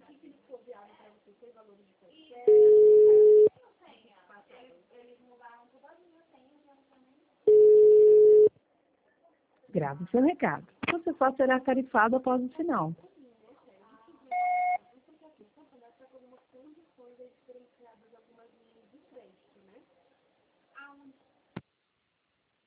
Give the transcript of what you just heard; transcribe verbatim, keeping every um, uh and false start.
Grave seu recado. Você só será tarifado após o sinal.